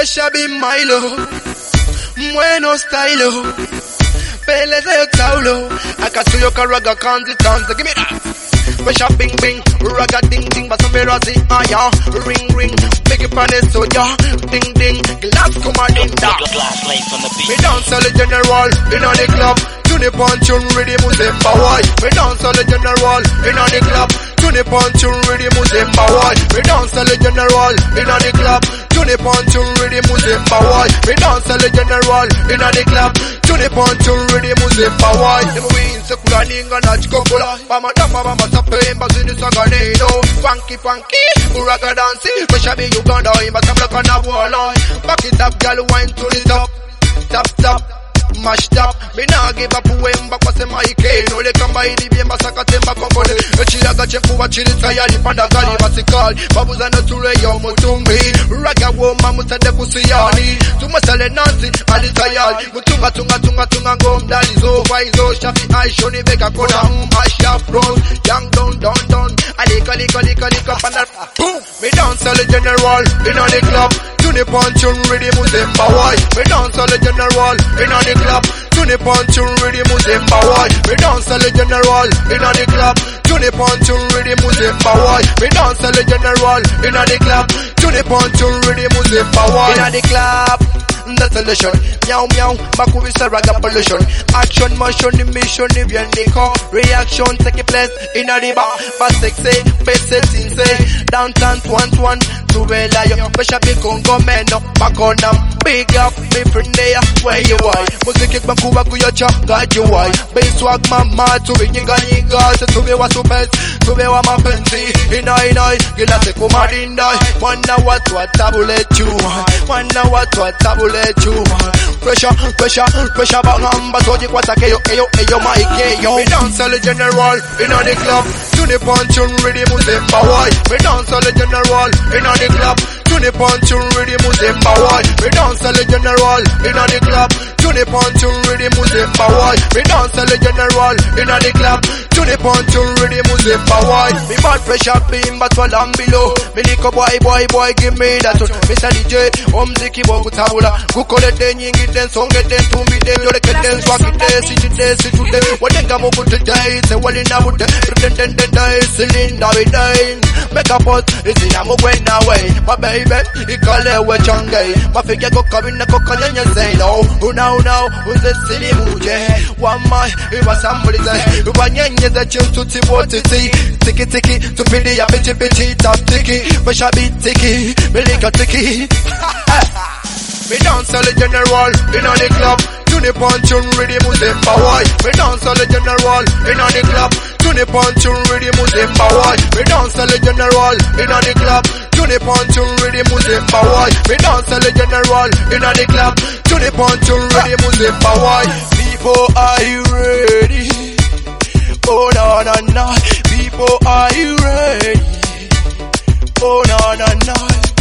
Pressure be Milo, bueno stylo. Pele de taulo, akasuyo karaga kanzi tanza. Give me that. Pressure bing bing, raga ding ding, but some razi aya. Ring ring, make it on it so ya. Ding ding, glass come on in da. Me dance all the general in on the club. Tune punch on rhythm Muzemba boy. Me dance all the general in on the club. Tune punch on rhythm Muzemba boy. Me dance all the general in on the club. Tune punch on rhythm Muzemba boy. Me dance all the general in on the club. Tune punch on rhythm Muzemba boy. Them win sekula ninga na chikobola. Mama dama mama sapemba zini saganero. Funky funky, uraga dancy. Pressure be Uganda, imba samla kana wala. Back it up, girl, wine to the top. Top top. Mashed up, me nah give up wemba kwa sema ike no le kamba ili biemba sakatemba kombone echilaga chekuwa chili tayari panda gari basikali babuza no tule yo mutumbi raga woma mutade kusiyani tumasale nansi ali tayari mutunga tunga ngomdali zo faizo shafi aisho ni beka kona masha bros young don alika panda boom me dance all the general in on the club tune punch on rhythm Muzemba boy me dance all the general in on the club tune punch on rhythm Muzemba boy me dance all the general in on the club tune punch on rhythm Muzemba boy me dance all the general in on the club tune punch on rhythm Muzemba boy in on the club. The solution, meow meow, makubisa raga pollution. Action, motion, mission, bien décor. Reaction, take place in a riba. Pas sexy, face it, insane. Downtown, one, trouver la yo. Pressure be Congo, man, no, back on them. Big up, me friend there, where you are. Music, bakuba, kuyacha, got you why. Bass swag, mama, to be nigga, to be what to best, to be what my fancy. Inai, gila se kumarinda. Wanda what tabulate you. Wanda what tabulate you. Pressure bagamba toji kwa take yo Mike yo. Me dance all the general in on the club. Tune punch on rhythm Muzemba boy. Me dance all the general in on the club. Tune punch on rhythm Muzemba boy. Me dance all the general in on the club. Tune punch on rhythm Muzemba boy. Me dance all the general in on the club. Tune punch on rhythm Muzemba boy. Me bad pressure beam but while I'm below. Me liko boy give me that one. Mr. DJ omziki bogu tabula. Kukole den yingi den songe den tumbi den yole ke den swaki den siti den. Wadenga mogu today se wali na bude. Den day silinda we den. Make a pot isi na mugwena way. My baby ikale we chonge. My figure go kabina ko kanya say no. Una unze sili muje. Wama iwa somebody say. Ubanyenye za chintu tiboti tiki tupidi ya piti tap tiki. Pressure beat tiki. Melika tiki. Me dance all the general in on the club. Tune punch on rhythm Muzemba boy. Me dance all the general in on the club. Tune punch on rhythm Muzemba boy. Me dance all the general in on the club. Tune punch on rhythm Muzemba boy. Me dance all the general in on the club. Tune punch on rhythm Muzemba boy. People, are you ready? Oh no. People, are you ready? Oh no.